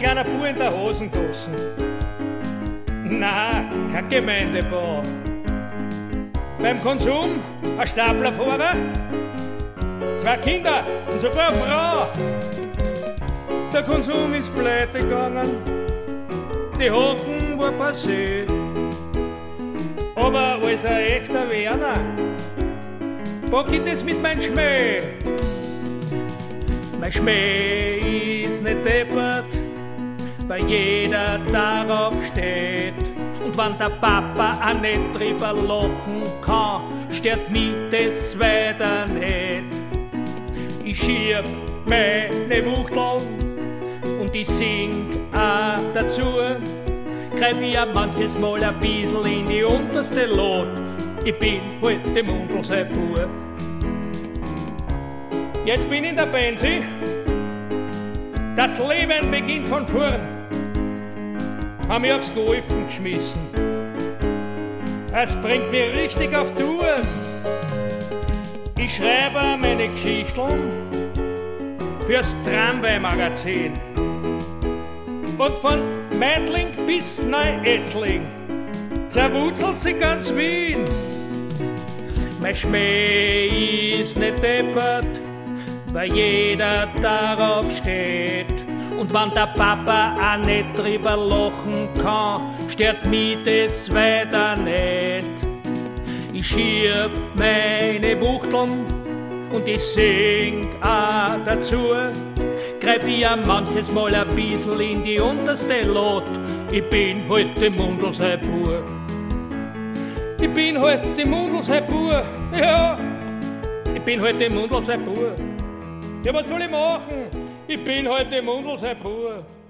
kleiner Bub in der Hosengossen. Na, kein Gemeindebau. Beim Konsum ein Staplerfahrer, 2 Kinder und sogar eine Frau. Der Konsum ist pleite gegangen, die Hocken war passé. Aber als ein echter Werner pack ich das mit meinem Schmäh. Mein Schmäh ist nicht deppert, weil jeder darauf steht. Und wenn der Papa auch nicht drüber lachen kann, stört mich das weiter nicht. Ich schieb meine Wuchteln und ich sing auch dazu. Greif ich auch manches Mal ein bisschen in die unterste Lot. Ich bin halt dem Mundl sein Bub. Jetzt bin ich in der Pensi. Das Leben beginnt von vorn. Haben mich aufs Golfen geschmissen. Es bringt mich richtig auf Touren. Ich schreibe meine Geschichten fürs Tramway-Magazin. Und von Meidling bis Neu-Essling zerwurzelt sich ganz Wien. Mein Schmäh ist nicht deppert, weil jeder darauf steht. Und wenn der Papa auch nicht drüber lachen kann, stört mich das weiter nicht. Ich schieb meine Wuchteln und ich sing auch dazu. Greif ich auch manches Mal ein bisschen in die unterste Lot. Ich bin halt dem Mundl sein Bub. Ich bin halt dem Mundl sein Bub. Ja, ich bin halt dem Mundl sein Bub. Ja, was soll ich machen? Ich bin halt dem Mundl sein Bub.